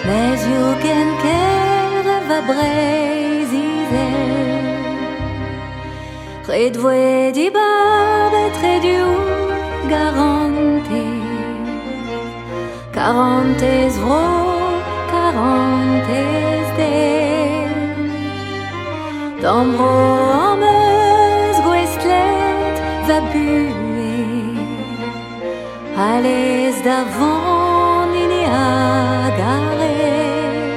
Les jugen kere va breizizel Red voe di babet red you garante Quarantes vro, quarantes del D'ambro am eus gwestlet va bue Allez d'avant nini a